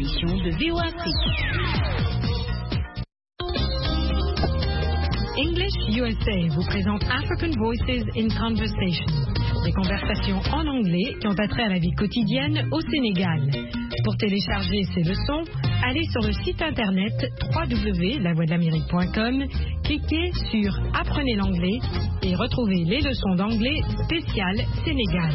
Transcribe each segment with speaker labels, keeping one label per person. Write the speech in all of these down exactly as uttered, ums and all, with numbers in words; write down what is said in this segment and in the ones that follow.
Speaker 1: émission de V O A Afrique. English U S A vous présente African Voices in Conversation, des conversations en anglais qui ont attrait à la vie quotidienne au Sénégal. Pour télécharger ces leçons, allez sur le site internet w w w point la voix de l'amérique point com, cliquez sur Apprenez l'anglais et retrouvez les leçons d'anglais spéciales Sénégal.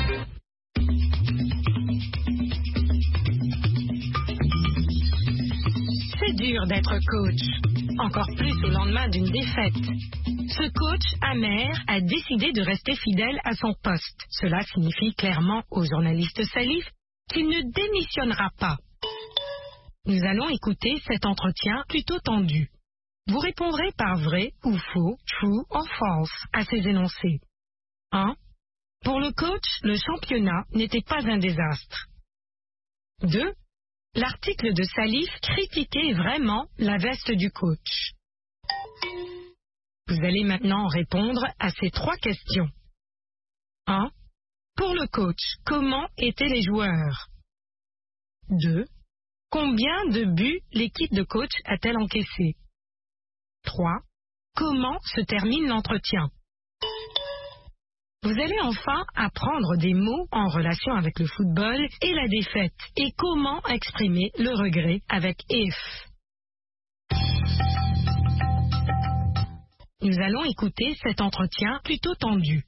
Speaker 1: C'est dur d'être coach, encore plus au lendemain d'une défaite. Ce coach amer a décidé de rester fidèle à son poste. Cela signifie clairement au journaliste Salif qu'il ne démissionnera pas. Nous allons écouter cet entretien plutôt tendu. Vous répondrez par vrai ou faux, true or false, à ces énoncés. un. Pour le coach, le championnat n'était pas un désastre. deux. L'article de Salif critiquait vraiment la veste du coach. Vous allez maintenant répondre à ces trois questions. un. Pour le coach, comment étaient les joueurs? deux. Combien de buts l'équipe de coach a-t-elle encaissé? trois. Comment se termine l'entretien? Vous allez enfin apprendre des mots en relation avec le football et la défaite et comment exprimer le regret avec if. Nous allons écouter cet entretien plutôt tendu.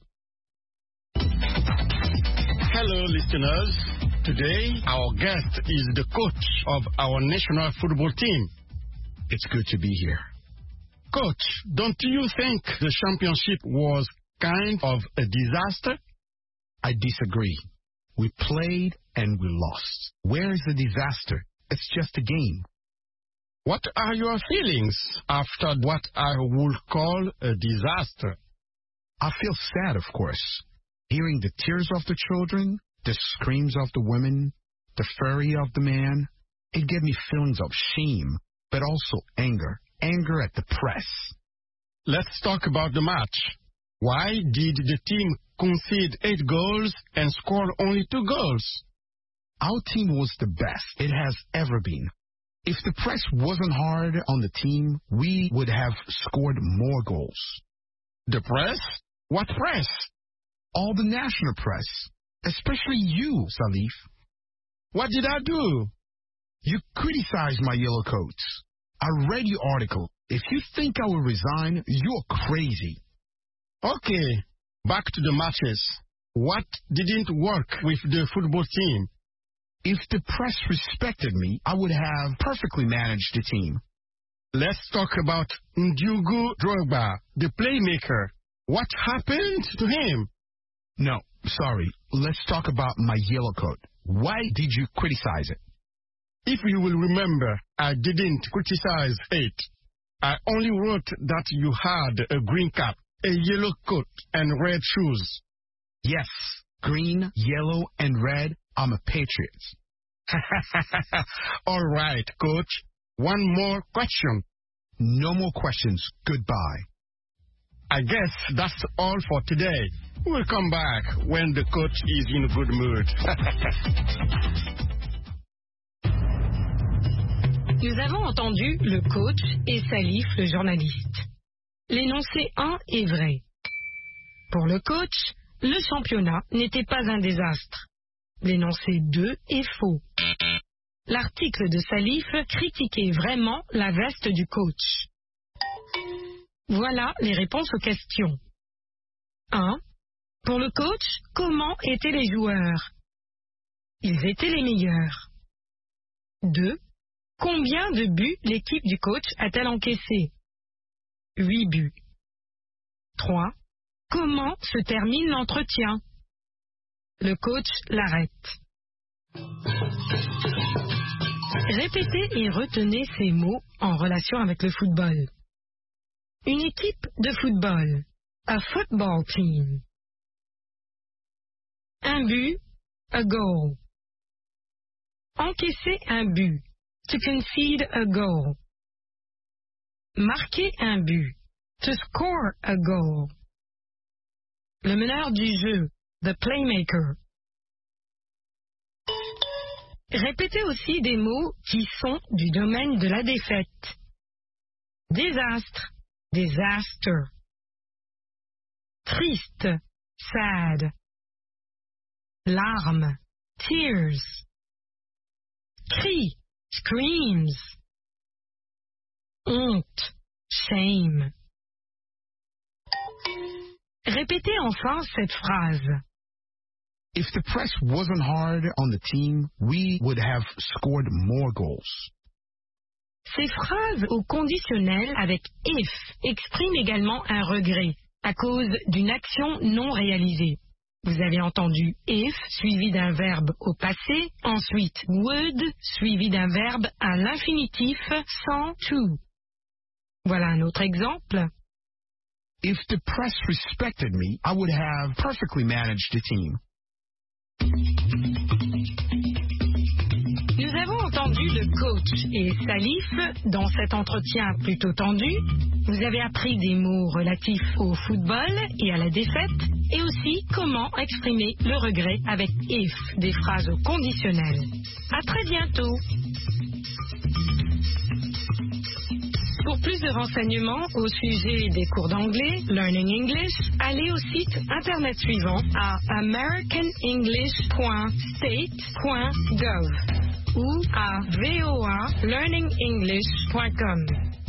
Speaker 2: Hello, listeners. Today, our guest is the coach of our national football team.
Speaker 3: It's good to be here.
Speaker 2: Coach, don't you think the championship was kind of a disaster?
Speaker 3: I disagree. We played and we lost. Where is the disaster? It's just a game.
Speaker 2: What are your feelings after what I would call a disaster?
Speaker 3: I feel sad, of course. Hearing the tears of the children, the screams of the women, the fury of the man, it gave me feelings of shame, but also anger. Anger at the press.
Speaker 2: Let's talk about the match. Why did the team concede eight goals and score only two goals?
Speaker 3: Our team was the best it has ever been. If the press wasn't hard on the team, we would have scored more goals.
Speaker 2: The press? What press?
Speaker 3: All the national press, especially you, Salif.
Speaker 2: What did I do?
Speaker 3: You criticized my yellow coats. I read your article. If you think I will resign, you're crazy.
Speaker 2: Okay, back to the matches. What didn't work with the football team?
Speaker 3: If the press respected me, I would have perfectly managed the team.
Speaker 2: Let's talk about Ndiogu Drogba, the playmaker. What happened to him?
Speaker 3: No, sorry. Let's talk about my yellow coat. Why did you criticize it?
Speaker 2: If you will remember, I didn't criticize it. I only wrote that you had a green cap, a yellow coat, and red shoes.
Speaker 3: Yes, green, yellow, and red. I'm a patriot.
Speaker 2: All right, coach. One more question.
Speaker 3: No more questions. Goodbye.
Speaker 2: I guess that's all for today. We'll come back when the coach is in a good mood.
Speaker 1: Nous avons entendu le coach et Salif, le journaliste. L'énoncé un est vrai. Pour le coach, le championnat n'était pas un désastre. L'énoncé deux est faux. L'article de Salif critiquait vraiment la veste du coach. Voilà les réponses aux questions. un. Pour le coach, comment étaient les joueurs? Ils étaient les meilleurs. deux. Combien de buts l'équipe du coach a-t-elle encaissé? huit buts. trois. Comment se termine l'entretien? Le coach l'arrête. Répétez et retenez ces mots en relation avec le football. Une équipe de football. A football team. Un but. A goal. Encaisser un but. To concede a goal. Marquer un but. To score a goal. Le meneur du jeu. The playmaker. Répétez aussi des mots qui sont du domaine de la défaite. Désastre, disaster. Triste, sad. Larmes, tears. Cri, screams. Honte, shame. Répétez enfin cette phrase.
Speaker 3: If the press wasn't hard on the team, we would have scored more goals.
Speaker 1: Ces phrases au conditionnel avec if expriment également un regret à cause d'une action non réalisée. Vous avez entendu if suivi d'un verbe au passé, ensuite would suivi d'un verbe à l'infinitif sans to. Voilà un autre exemple.
Speaker 3: If the press respected me, I would have perfectly managed the team.
Speaker 1: Nous avons entendu le coach et Salif dans cet entretien plutôt tendu. Vous avez appris des mots relatifs au football et à la défaite, et aussi comment exprimer le regret avec if, des phrases au conditionnel. À très bientôt. Pour plus de renseignements au sujet des cours d'anglais, Learning English, allez au site internet suivant à american english point state point gov ou à voa learning english point com.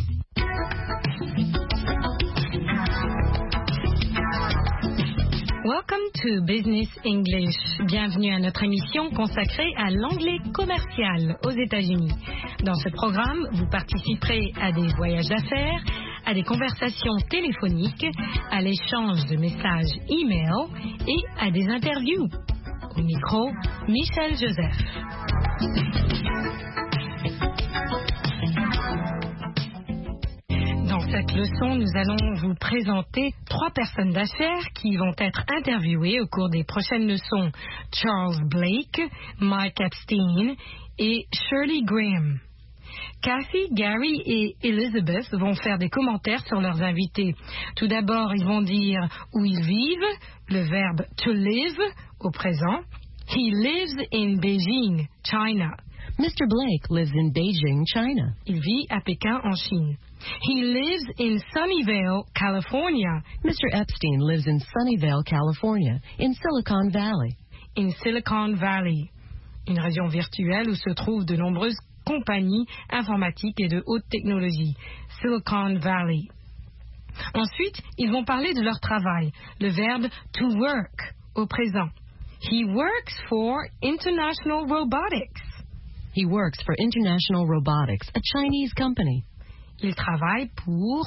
Speaker 1: Welcome to Business English. Bienvenue à notre émission consacrée à l'anglais commercial aux États-Unis. Dans ce programme, vous participerez à des voyages d'affaires, à des conversations téléphoniques, à l'échange de messages e-mail et à des interviews. Au micro, Michel Joseph. Dans cette leçon, nous allons vous présenter trois personnes d'affaires qui vont être interviewées au cours des prochaines leçons. Charles Blake, Mike Epstein et Shirley Graham. Kathy, Gary et Elizabeth vont faire des commentaires sur leurs invités. Tout d'abord, ils vont dire où ils vivent, le verbe to live au présent. He lives in Beijing, China.
Speaker 4: Mister Blake lives in Beijing, China.
Speaker 1: Il vit à Pékin, en Chine. He lives in Sunnyvale, California.
Speaker 4: Mister Epstein lives in Sunnyvale, California, in Silicon Valley.
Speaker 1: In Silicon Valley, une région virtuelle où se trouvent de nombreuses compagnies informatiques et de haute technologie. Silicon Valley. Ensuite, ils vont parler de leur travail, le verbe to work au présent. He works for International Robotics.
Speaker 4: He works for International Robotics, a Chinese company.
Speaker 1: Il travaille pour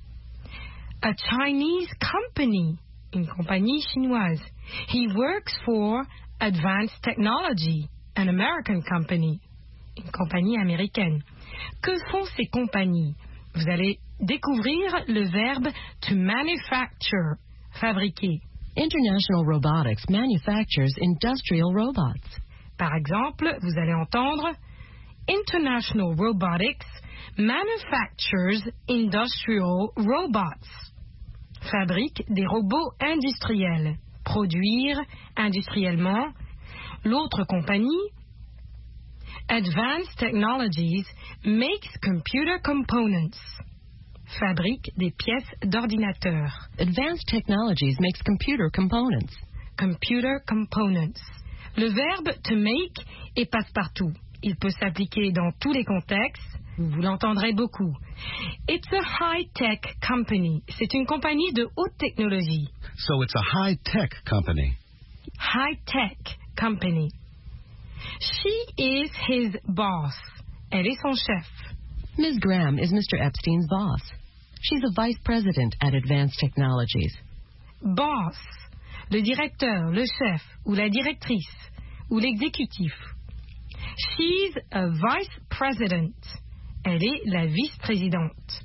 Speaker 1: a Chinese company, une compagnie chinoise. He works for Advanced Technology, an American company, une compagnie américaine. Que font ces compagnies? Vous allez découvrir le verbe to manufacture, fabriquer.
Speaker 4: International Robotics manufactures industrial robots.
Speaker 1: Par exemple, vous allez entendre International Robotics manufactures industrial robots. Fabrique des robots industriels. Produire industriellement. L'autre compagnie, Advanced Technologies, makes computer components. Fabrique des pièces d'ordinateur.
Speaker 4: Advanced Technologies makes computer components.
Speaker 1: Computer components. Le verbe to make est passe-partout. Il peut s'appliquer dans tous les contextes. Vous l'entendrez beaucoup. It's a high-tech company. C'est une compagnie de haute technologie.
Speaker 5: So it's a high-tech company.
Speaker 1: High-tech company. She is his boss. Elle est son chef.
Speaker 4: Miz Graham is Mister Epstein's boss. She's a vice president at Advanced Technologies.
Speaker 1: Boss, le directeur, le chef, ou la directrice, ou l'exécutif. She's a vice president. Elle est la vice-présidente.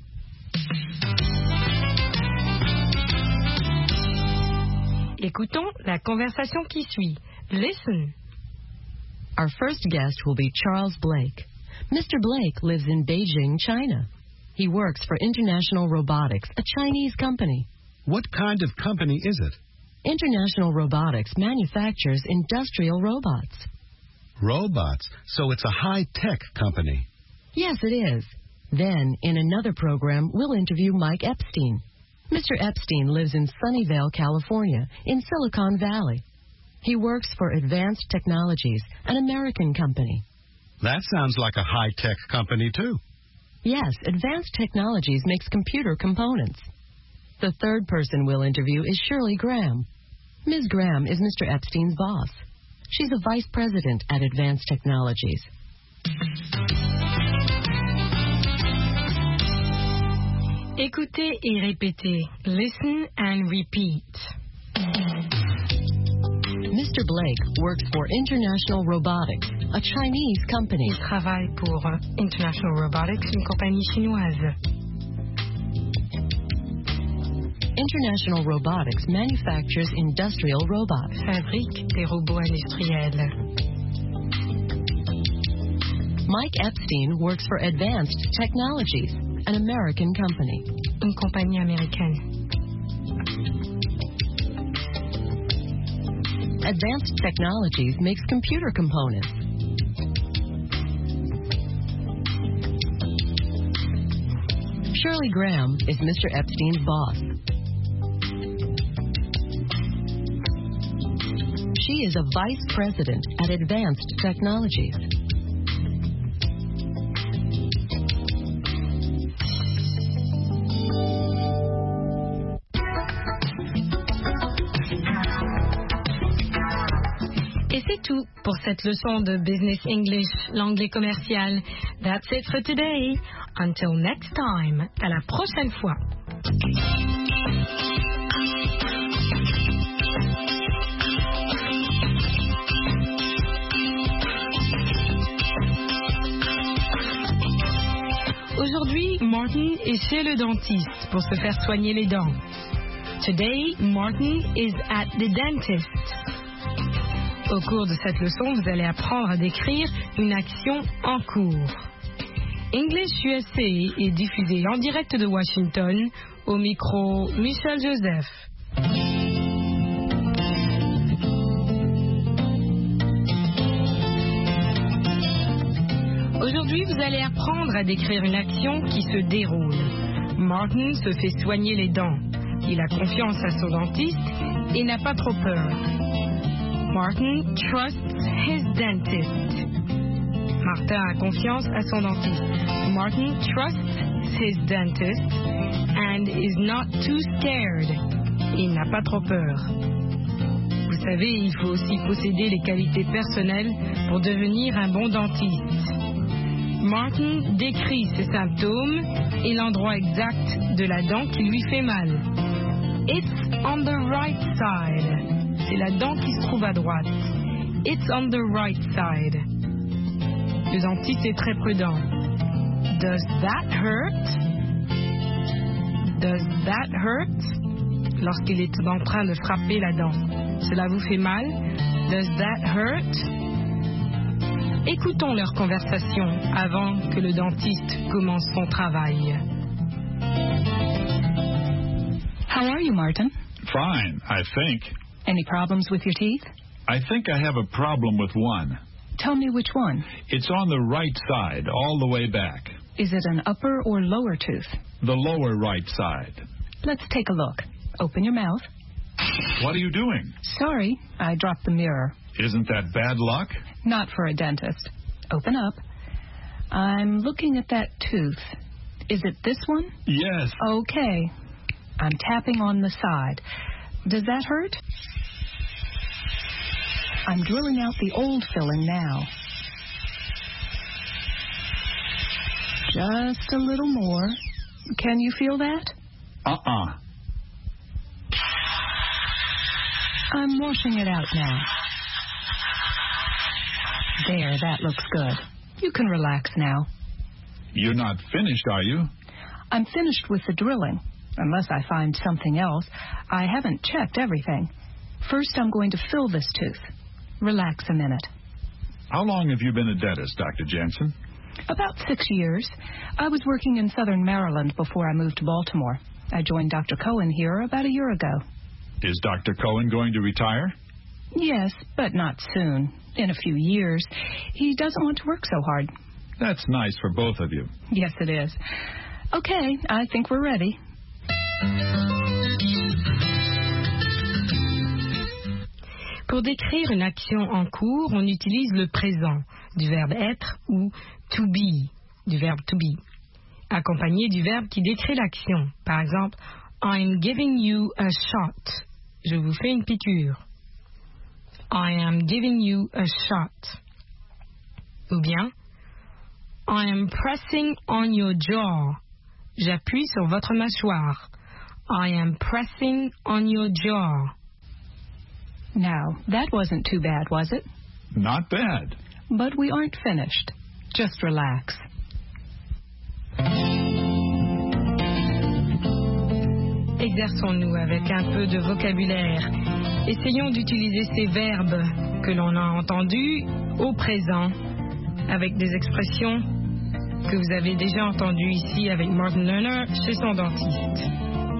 Speaker 1: Écoutons la conversation qui suit. Listen.
Speaker 4: Our first guest will be Charles Blake. Mister Blake lives in Beijing, China. He works for International Robotics, a Chinese company.
Speaker 5: What kind of company is it?
Speaker 4: International Robotics manufactures industrial robots.
Speaker 5: Robots. So it's a high-tech company.
Speaker 4: Yes, it is. Then, in another program, we'll interview Mike Epstein. Mister Epstein lives in Sunnyvale, California, in Silicon Valley. He works for Advanced Technologies, an American company.
Speaker 5: That sounds like a high-tech company, too.
Speaker 4: Yes, Advanced Technologies makes computer components. The third person we'll interview is Shirley Graham. Miz Graham is Mister Epstein's boss. She's a vice president at Advanced Technologies.
Speaker 1: Écoutez et répétez. Listen and repeat.
Speaker 4: Mister Blake works for International Robotics, a Chinese company.
Speaker 1: Il travaille pour International Robotics, une compagnie chinoise.
Speaker 4: International Robotics manufactures industrial robots.
Speaker 1: Fabrique des robots industriels.
Speaker 4: Mike Epstein works for Advanced Technologies, an American company.
Speaker 1: Une compagnie américaine.
Speaker 4: Advanced Technologies makes computer components. Shirley Graham is Mister Epstein's boss. She is a vice president at Advanced Technologies.
Speaker 1: Et c'est tout pour cette leçon de Business English, l'anglais commercial. That's it for today. Until next time. À la prochaine fois. Aujourd'hui, Martin est chez le dentiste pour se faire soigner les dents. Today, Martin is at the dentist. Au cours de cette leçon, vous allez apprendre à décrire une action en cours. English U S A est diffusé en direct de Washington, au micro Michel Joseph. Aujourd'hui, vous allez apprendre à décrire une action qui se déroule. Martin se fait soigner les dents. Il a confiance à son dentiste et n'a pas trop peur. Martin trusts his dentist. Martin a confiance à son dentiste. Martin trusts his dentist and is not too scared. Il n'a pas trop peur. Vous savez, il faut aussi posséder les qualités personnelles pour devenir un bon dentiste. Martin décrit ses symptômes et l'endroit exact de la dent qui lui fait mal. It's on the right side. C'est la dent qui se trouve à droite. It's on the right side. Le dentiste est très prudent. Does that hurt? Does that hurt? Lorsqu'il est en train de frapper la dent. Cela vous fait mal? Does that hurt? Écoutons leur conversation avant que le dentiste commence son travail.
Speaker 6: How are you, Martin?
Speaker 7: Fine, I think.
Speaker 6: Any problems with your teeth?
Speaker 7: I think I have a problem with one.
Speaker 6: Tell me which one.
Speaker 7: It's on the right side, all the way back.
Speaker 6: Is it an upper or lower tooth?
Speaker 7: The lower right side.
Speaker 6: Let's take a look. Open your mouth.
Speaker 7: What are you doing?
Speaker 6: Sorry, I dropped the mirror.
Speaker 7: Isn't that bad luck?
Speaker 6: Not for a dentist. Open up. I'm looking at that tooth. Is it this one?
Speaker 7: Yes.
Speaker 6: Okay. I'm tapping on the side. Does that hurt? I'm drilling out the old filling now. Just a little more. Can you feel that?
Speaker 7: Uh-uh.
Speaker 6: I'm washing it out now. There, that looks good. You can relax now.
Speaker 7: You're not finished, are you?
Speaker 6: I'm finished with the drilling, unless I find something else. I haven't checked everything. First, I'm going to fill this tooth. Relax a minute.
Speaker 7: How long have you been a dentist, Doctor Jensen?
Speaker 6: About six years. I was working in southern Maryland before I moved to Baltimore. I joined Doctor Cohen here about a year ago.
Speaker 7: Is Doctor Cohen going to retire?
Speaker 6: Yes, but not soon. in a few years. He doesn't want to work so hard.
Speaker 7: That's nice for both of you.
Speaker 6: Yes, it is. Okay, I think we're ready.
Speaker 1: Pour décrire une action en cours, on utilise le présent du verbe être ou to be du verbe to be, accompagné du verbe qui décrit l'action. Par exemple, I'm giving you a shot. Je vous fais une piqûre. I am giving you a shot. Ou bien, I am pressing on your jaw. J'appuie sur votre mâchoire. I am pressing on your jaw.
Speaker 6: Now, that wasn't too bad, was it?
Speaker 7: Not bad.
Speaker 6: But we aren't finished. Just relax.
Speaker 1: Exerçons-nous avec un peu de vocabulaire. Essayons d'utiliser ces verbes que l'on a entendus au présent avec des expressions que vous avez déjà entendues ici avec Martin Lerner chez son dentiste.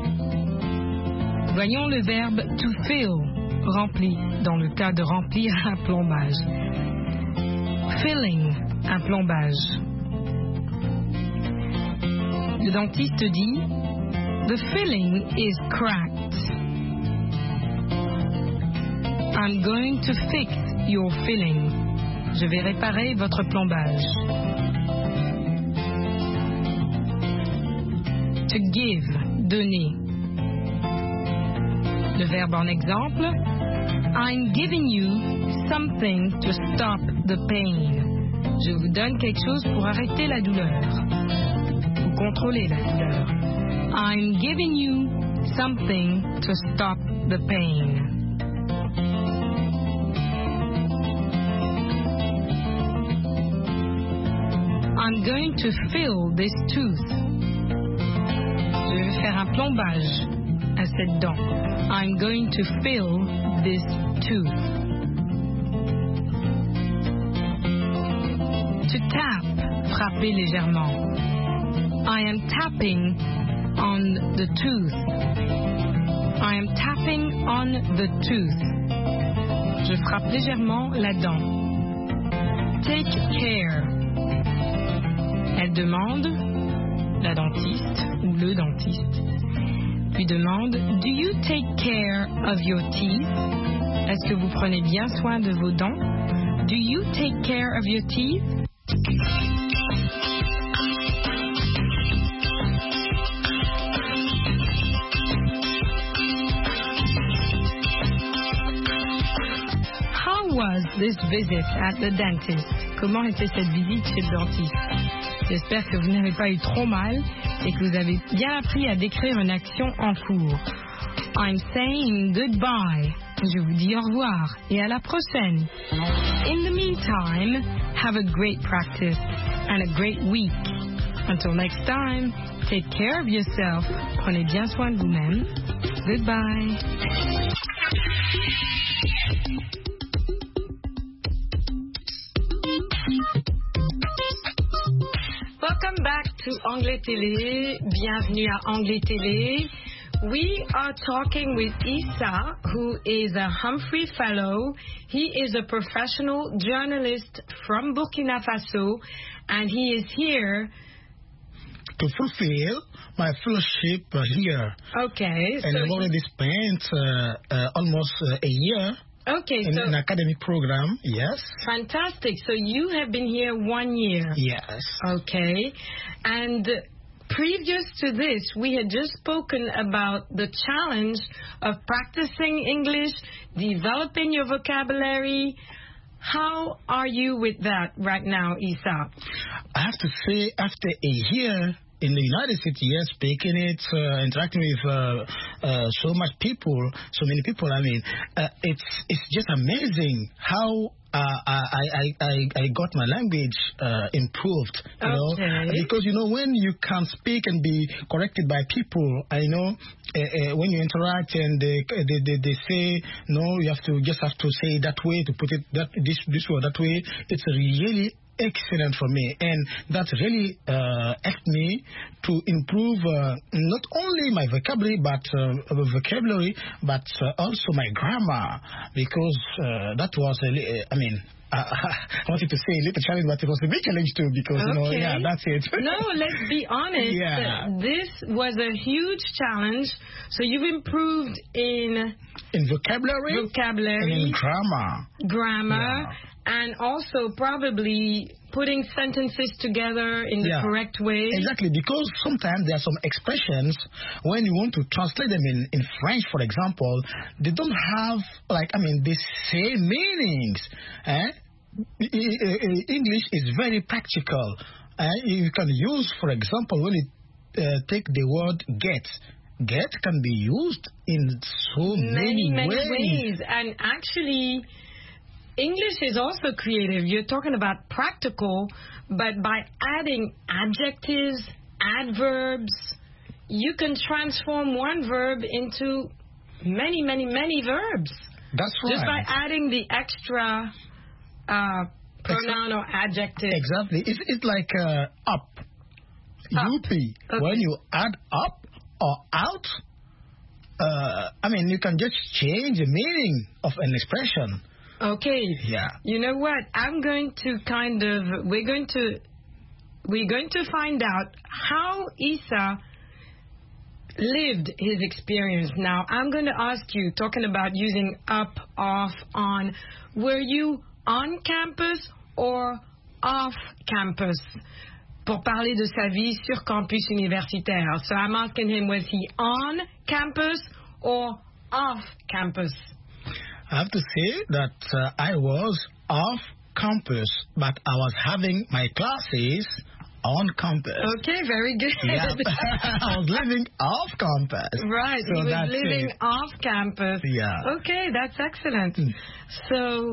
Speaker 1: Voyons le verbe to fill, rempli, dans le cas de remplir un plombage. Filling, un plombage. Le dentiste dit The filling is cracked. I'm going to fix your filling. Je vais réparer votre plombage. To give, donner. Le verbe en exemple, I'm giving you something to stop the pain. Je vous donne quelque chose pour arrêter la douleur, ou contrôler la douleur. I'm giving you something to stop the pain. I'm going to fill this tooth. Je vais faire un plombage à cette dent. I'm going to fill this tooth. To tap, frapper légèrement. I am tapping on the tooth. I am tapping on the tooth. Je frappe légèrement la dent. Take care. Elle demande, la dentiste ou le dentiste, lui demande Do you take care of your teeth? Est-ce que vous prenez bien soin de vos dents? Do you take care of your teeth? How was this visit at the dentist? Comment était cette visite chez le dentiste? J'espère que vous n'avez pas eu trop mal et que vous avez bien appris à décrire une action en cours. I'm saying goodbye. Je vous dis au revoir et à la prochaine. In the meantime, have a great practice and a great week. Until next time, take care of yourself. Prenez bien soin de vous-même. Goodbye. Welcome back to Anglais Télé. Bienvenue à Anglais Télé. We are talking with Issa, who is a Humphrey Fellow. He is a professional journalist from Burkina Faso, and he is here
Speaker 8: to fulfill my fellowship uh, here.
Speaker 1: Okay.
Speaker 8: And
Speaker 1: so
Speaker 8: I've already spent uh, uh, almost uh, a year
Speaker 1: okay,
Speaker 8: in
Speaker 1: so
Speaker 8: an academic program, yes.
Speaker 1: Fantastic. So you have been here one year.
Speaker 8: Yes.
Speaker 1: Okay. And previous to this, we had just spoken about the challenge of practicing English, developing your vocabulary. How are you with that right now, Issa?
Speaker 8: I have to say, after a year in the United States, yes, speaking it, uh, interacting with uh, uh, so much people, so many people, I mean, uh, it's it's just amazing how uh, I, I, I, I got my language uh, improved, you
Speaker 1: okay.
Speaker 8: know, because, you know, when you can speak and be corrected by people, I know, uh, uh, when you interact and they, they, they, they say, no, you have to just have to say it that way, to put it that this, this way or that way, it's really excellent for me, and that really uh, helped me to improve uh, not only my vocabulary but uh, vocabulary but uh, also my grammar, because uh, that was a, I mean uh, I wanted to say a little challenge, but it was a big challenge too because,
Speaker 1: okay.
Speaker 8: you know, yeah, that's it.
Speaker 1: No, let's be honest.
Speaker 8: Yeah.
Speaker 1: This was a huge challenge. So you've improved in...
Speaker 8: In vocabulary.
Speaker 1: Vocabulary.
Speaker 8: And in grammar.
Speaker 1: Grammar.
Speaker 8: Yeah.
Speaker 1: And also probably putting sentences together in the
Speaker 8: yeah.
Speaker 1: correct way.
Speaker 8: Exactly, because sometimes there are some expressions, when you want to translate them in, in French, for example, they don't have, like, I mean, the same meanings. Eh? English is very practical. Eh? You can use, for example, when you uh, take the word get, get can be used in so many,
Speaker 1: many, many
Speaker 8: ways.
Speaker 1: ways. And actually... English is also creative. You're talking about practical, but by adding adjectives, adverbs, you can transform one verb into many, many, many verbs.
Speaker 8: That's right.
Speaker 1: Just by adding the extra uh, pronoun or adjective.
Speaker 8: Exactly. It's, it's like uh, up.
Speaker 1: Up.
Speaker 8: U P.
Speaker 1: Okay.
Speaker 8: When you add up or out, uh, I mean, you can just change the meaning of an expression.
Speaker 1: Okay.
Speaker 8: Yeah.
Speaker 1: You know what? I'm going to kind of we're going to we're going to find out how Issa lived his experience. Now, I'm going to ask you, talking about using up, off, on, were you on campus or off campus? Pour parler de sa vie sur campus universitaire. So I'm asking him, was he on campus or off campus?
Speaker 8: I have to say that uh, I was off campus, but I was having my classes on campus.
Speaker 1: Okay, very good.
Speaker 8: Yeah, I was living off campus.
Speaker 1: Right,
Speaker 8: so
Speaker 1: he was
Speaker 8: that's
Speaker 1: living
Speaker 8: it.
Speaker 1: off campus.
Speaker 8: Yeah.
Speaker 1: Okay, that's excellent.
Speaker 8: Mm.
Speaker 1: So,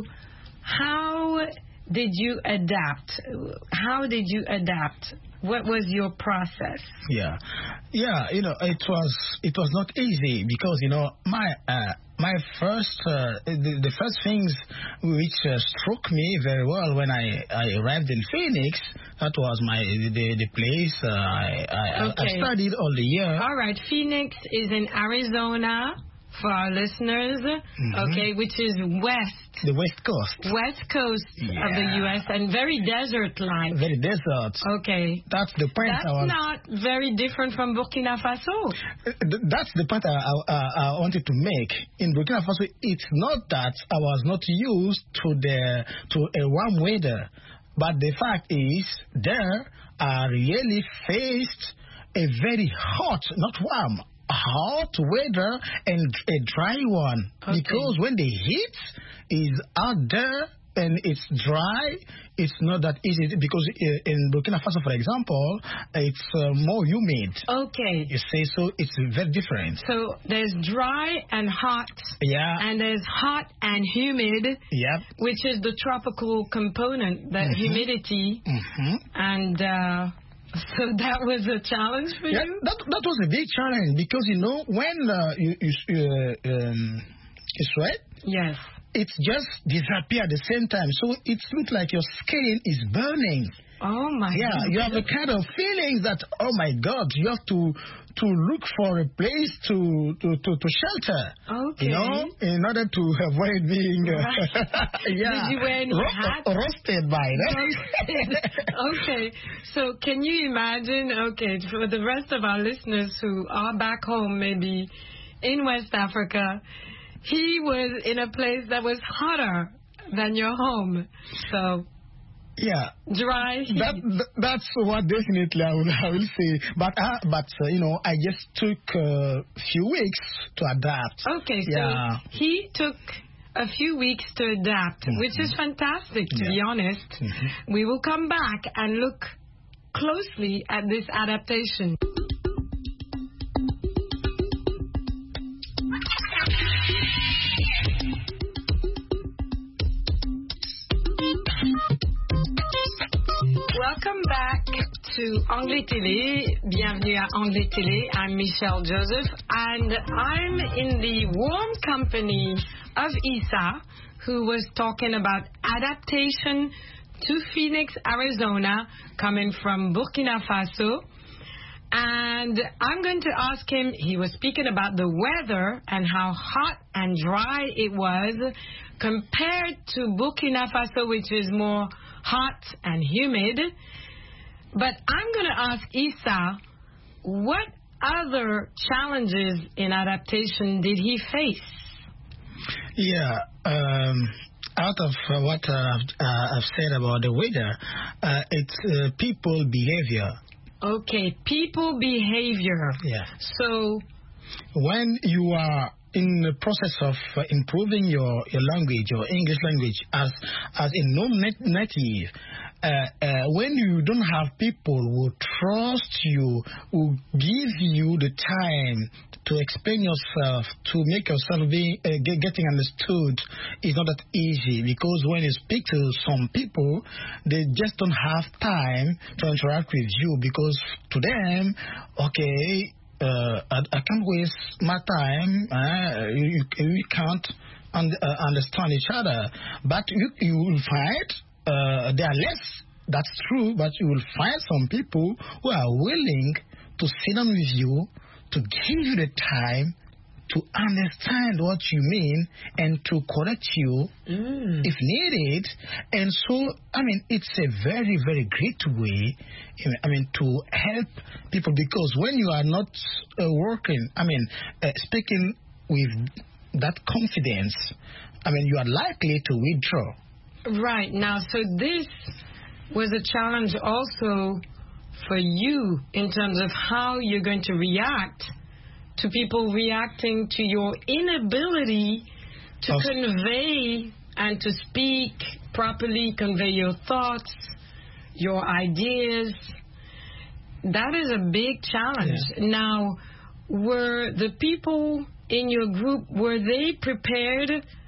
Speaker 1: how did you adapt? How did you adapt? What was your process?
Speaker 8: Yeah, yeah. You know, it was it was not easy because you know my uh, my first uh, the, the first things which uh, struck me very well when I, I arrived in Phoenix, that was my the the place uh, I I,
Speaker 1: Okay.
Speaker 8: I studied all the year.
Speaker 1: All right, Phoenix is in Arizona for our listeners.
Speaker 8: Mm-hmm.
Speaker 1: Okay, which is west.
Speaker 8: The West Coast.
Speaker 1: West coast
Speaker 8: Yeah.
Speaker 1: of the U S and very desert-like.
Speaker 8: Very desert.
Speaker 1: Okay.
Speaker 8: That's the point.
Speaker 1: That's
Speaker 8: I was,
Speaker 1: not very different from Burkina Faso.
Speaker 8: Th- That's the point I, I, I wanted to make. In Burkina Faso, it's not that I was not used to the to a warm weather, but the fact is, there I really faced a very hot, not warm, hot weather and a dry one.
Speaker 1: Okay.
Speaker 8: Because when the heat is out there and it's dry, it's not that easy. Because uh, in Burkina Faso, for example, it's uh, more humid.
Speaker 1: Okay.
Speaker 8: You say so, it's very different.
Speaker 1: So there's dry and hot,
Speaker 8: Yeah.
Speaker 1: and there's hot and humid,
Speaker 8: Yep.
Speaker 1: which is the tropical component, the
Speaker 8: Mhm.
Speaker 1: humidity.
Speaker 8: Mm-hmm.
Speaker 1: And uh, so that was a challenge for
Speaker 8: Yeah,
Speaker 1: you?
Speaker 8: that that was a big challenge because you know when uh, you you, uh, um, you sweat,
Speaker 1: Yes.
Speaker 8: it just disappear at the same time. So it looks like your skin is burning.
Speaker 1: Oh, my
Speaker 8: Yeah,
Speaker 1: goodness.
Speaker 8: you have a kind of feeling that, oh my God, you have to to look for a place to to, to, to shelter.
Speaker 1: Okay.
Speaker 8: You know, in order to avoid being uh, yeah,
Speaker 1: Did you wear any
Speaker 8: ro-
Speaker 1: hats?
Speaker 8: roasted by them.
Speaker 1: Okay, so can you imagine, okay, for the rest of our listeners who are back home, maybe in West Africa, he was in a place that was hotter than your home. So,
Speaker 8: Yeah.
Speaker 1: dry heat.
Speaker 8: That, that that's what definitely I will I will say. But uh, but uh, you know, I just took a few weeks to adapt.
Speaker 1: Okay, so
Speaker 8: Yeah.
Speaker 1: he took a few weeks to adapt,
Speaker 8: Mhm.
Speaker 1: which is fantastic, to
Speaker 8: Yeah.
Speaker 1: be honest.
Speaker 8: Mhm.
Speaker 1: We will come back and look closely at this adaptation. Welcome back to Anglais Télé. Bienvenue à Anglais Télé. I'm Michelle Joseph, and I'm in the warm company of Issa, who was talking about adaptation to Phoenix, Arizona, coming from Burkina Faso. And I'm going to ask him, he was speaking about the weather and how hot and dry it was compared to Burkina Faso, which is more hot and humid. But I'm going to ask Issa, what other challenges in adaptation did he face?
Speaker 8: Yeah, um, out of uh, what uh, uh, I've said about the weather, uh, it's uh, people behavior.
Speaker 1: Okay, people behavior.
Speaker 8: Yeah.
Speaker 1: So,
Speaker 8: when you are in the process of uh, improving your, your language, your English language, as as a non-native, uh, uh, when you don't have people who trust you, who give you the time to explain yourself, to make yourself be, uh, get, getting understood, is not that easy, because when you speak to some people, they just don't have time to interact with you, because to them, okay, Uh, I, I can't waste my time. Uh, you, you can't un uh, understand each other. But you, you will find uh, there are less. That's true. But you will find some people who are willing to sit down with you, to give you the time to understand what you mean and to correct you
Speaker 1: mm.
Speaker 8: if needed. And so, I mean, it's a very, very great way, I mean, to help people, because when you are not uh, working, I mean, uh, speaking with that confidence, I mean, you are likely to withdraw.
Speaker 1: Right. Now, so this was a challenge also for you in terms of how you're going to react to people reacting to your inability to
Speaker 8: of
Speaker 1: convey and to speak properly, convey your thoughts, your ideas. That is a big challenge.
Speaker 8: Yeah.
Speaker 1: Now, were the people in your group, were they prepared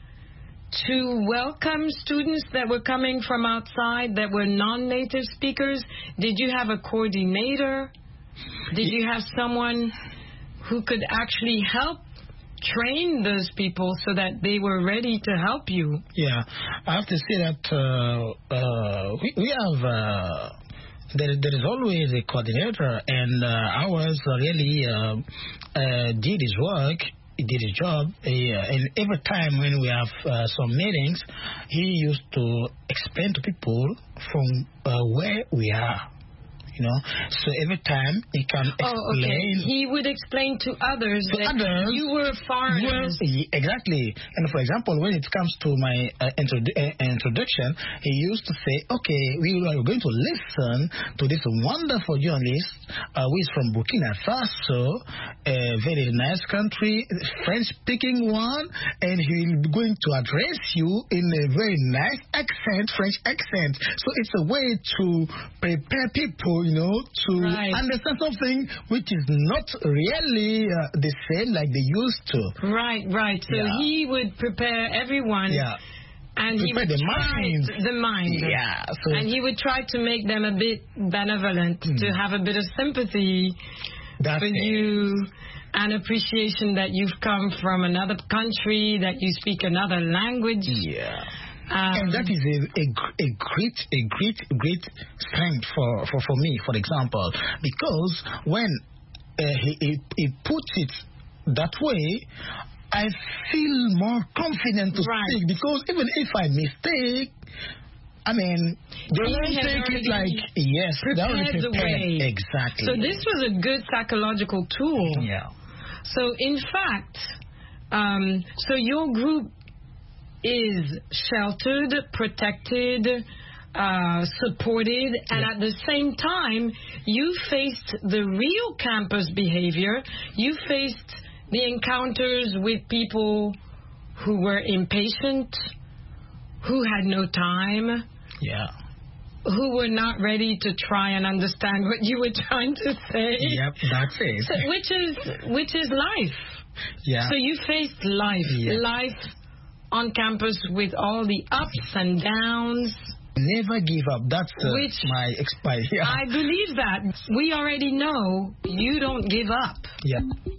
Speaker 1: to welcome students that were coming from outside that were non-native speakers? Did you have a coordinator? Did you have someone who could actually help train those people so that they were ready to help you?
Speaker 8: Yeah, I have to say that uh, uh, we, we have, uh, there, there is always a coordinator, and uh, ours really uh, uh, did his work, he did his job, he, uh, and every time when we have uh, some meetings, he used to explain to people from uh, where we are. You know, so every time he can explain.
Speaker 1: Oh, okay. He would explain to others
Speaker 8: to
Speaker 1: that
Speaker 8: others,
Speaker 1: you were foreigners.
Speaker 8: Yes, exactly. And for example, when it comes to my uh, introdu uh, introduction, he used to say, okay, we are going to listen to this wonderful journalist uh, who is from Burkina Faso, a very nice country, French-speaking one, and he will be going to address you in a very nice accent, French accent. So it's a way to prepare people, you know, to
Speaker 1: right.
Speaker 8: understand something which is not really uh, the same like they used to.
Speaker 1: Right, right. So
Speaker 8: yeah.
Speaker 1: he would prepare everyone.
Speaker 8: Yeah.
Speaker 1: And
Speaker 8: prepare
Speaker 1: he would
Speaker 8: the
Speaker 1: try
Speaker 8: mind.
Speaker 1: The mind.
Speaker 8: Yeah. So
Speaker 1: and he would try to make them a bit benevolent, mm. to have a bit of sympathy
Speaker 8: That's
Speaker 1: for
Speaker 8: it.
Speaker 1: you, and appreciation that you've come from another country, that you speak another language.
Speaker 8: Yeah.
Speaker 1: Um,
Speaker 8: and that is a, a, a great, a great, great strength for, for, for me, for example, because when uh, he, he, he puts it that way, I feel more confident to
Speaker 1: right.
Speaker 8: speak, because even if I mistake, I mean, they won't take it like, yes, they already prepared. Exactly.
Speaker 1: So this was a good psychological tool.
Speaker 8: Yeah.
Speaker 1: So in fact, um, so your group is sheltered, protected, uh, supported, and
Speaker 8: yeah.
Speaker 1: at the same time, you faced the real campus behavior. You faced the encounters with people who were impatient, who had no time,
Speaker 8: yeah,
Speaker 1: who were not ready to try and understand what you were trying to say.
Speaker 8: Yep, that's it.
Speaker 1: So, which is which is life.
Speaker 8: Yeah.
Speaker 1: So you faced life,
Speaker 8: yeah.
Speaker 1: life on campus with all the ups and downs.
Speaker 8: Never give up. That's uh,
Speaker 1: Which
Speaker 8: my expire. Yeah.
Speaker 1: I believe that. We already know you don't give up.
Speaker 8: Yeah.